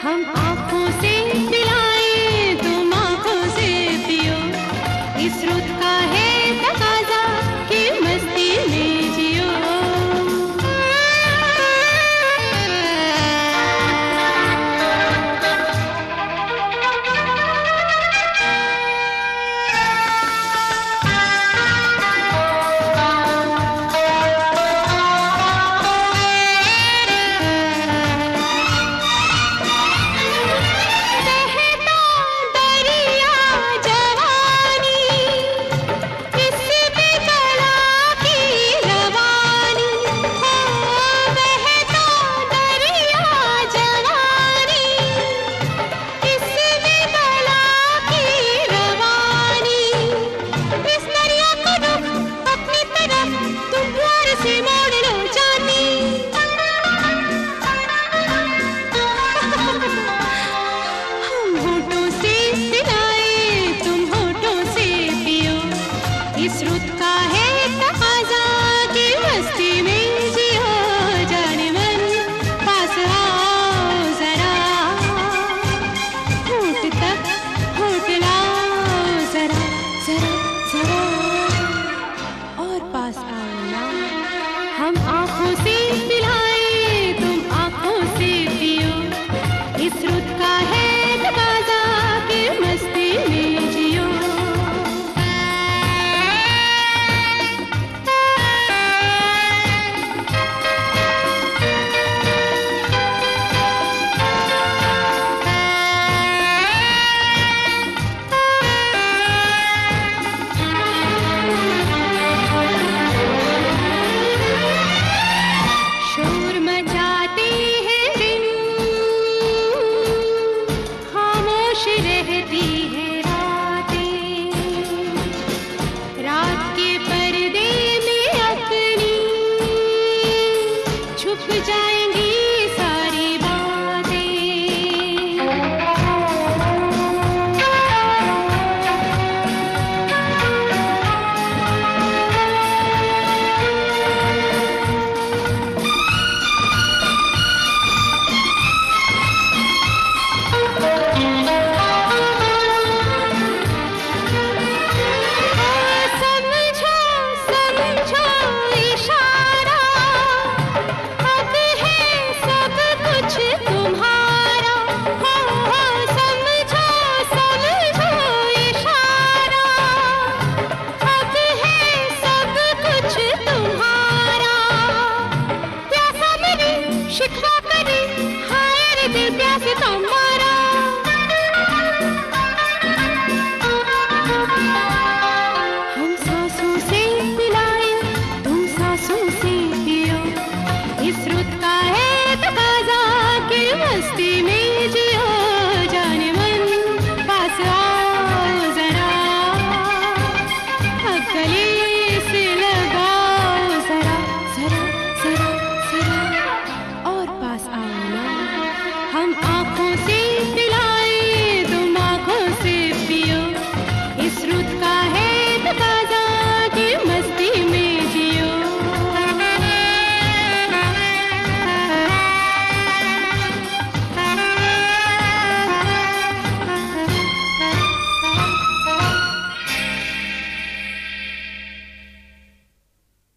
हम आँखों से पिलाएं तुम आँखों से पियो, इस रुत का है तकाजा कि मस्ती में जियो। इस रुत का है तकाजा कि मस्ती में जियो, जाने मन पास आओ जरा, होठ तक होठ लाओ जरा जरा जरा, और पास आओ ना। हम आँखों से पिलाएं तुम आँखों से पियो, इस रुत का है तकाजा कि मस्ती में जियो। रहती है रातें, रात के पर्दे में अपनी छुप जाएंगी सारी बातें। शिकवा करे हाय रे दिल प्यास तुम्हारा, हम सांसों से पिलाएं तुम सांसों से पियो, इस रुत का है तकाजा कि मस्ती में